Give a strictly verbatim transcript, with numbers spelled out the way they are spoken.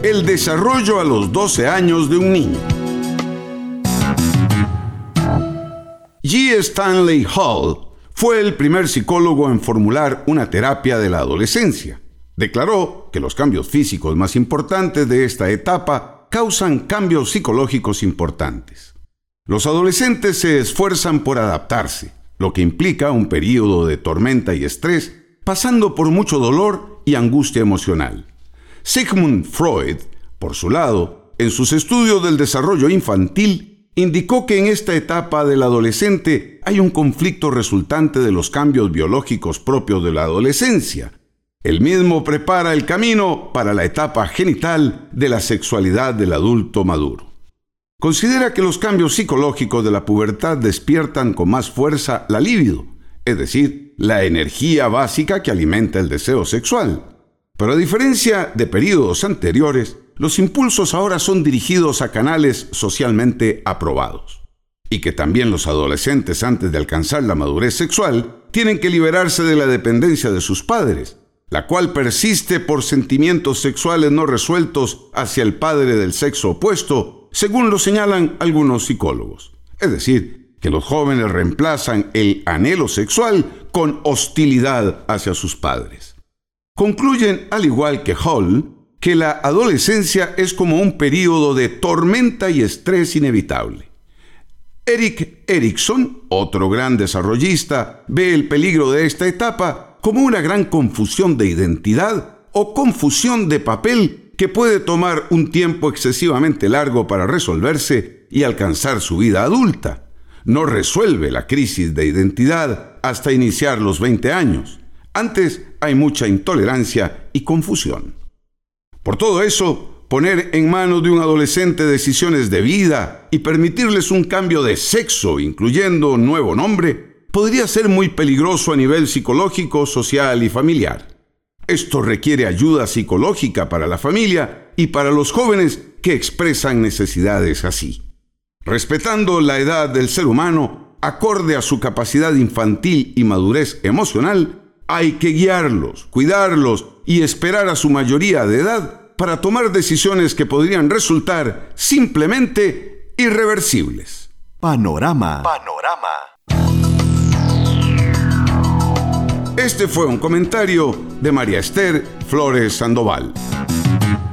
El desarrollo a los doce años de un niño. G. Stanley Hall fue el primer psicólogo en formular una terapia de la adolescencia. Declaró que los cambios físicos más importantes de esta etapa causan cambios psicológicos importantes. Los adolescentes se esfuerzan por adaptarse, lo que implica un período de tormenta y estrés, pasando por mucho dolor y angustia emocional. Sigmund Freud, por su lado, en sus estudios del desarrollo infantil, indicó que en esta etapa del adolescente hay un conflicto resultante de los cambios biológicos propios de la adolescencia. El mismo prepara el camino para la etapa genital de la sexualidad del adulto maduro. Considera que los cambios psicológicos de la pubertad despiertan con más fuerza la libido, es decir, la energía básica que alimenta el deseo sexual. Pero a diferencia de períodos anteriores, los impulsos ahora son dirigidos a canales socialmente aprobados. Y que también los adolescentes, antes de alcanzar la madurez sexual, tienen que liberarse de la dependencia de sus padres, la cual persiste por sentimientos sexuales no resueltos hacia el padre del sexo opuesto, según lo señalan algunos psicólogos. Es decir, que los jóvenes reemplazan el anhelo sexual con hostilidad hacia sus padres. Concluyen, al igual que Hall, que la adolescencia es como un período de tormenta y estrés inevitable. Erik Erikson, otro gran desarrollista, ve el peligro de esta etapa como una gran confusión de identidad o confusión de papel que puede tomar un tiempo excesivamente largo para resolverse y alcanzar su vida adulta. No resuelve la crisis de identidad hasta iniciar los veinte años. Antes hay mucha intolerancia y confusión. Por todo eso, poner en manos de un adolescente decisiones de vida y permitirles un cambio de sexo, incluyendo un nuevo nombre, podría ser muy peligroso a nivel psicológico, social y familiar. Esto requiere ayuda psicológica para la familia y para los jóvenes que expresan necesidades así. Respetando la edad del ser humano, acorde a su capacidad infantil y madurez emocional, hay que guiarlos, cuidarlos y esperar a su mayoría de edad para tomar decisiones que podrían resultar simplemente irreversibles. Panorama. Panorama. Este fue un comentario de María Esther Flores Sandoval.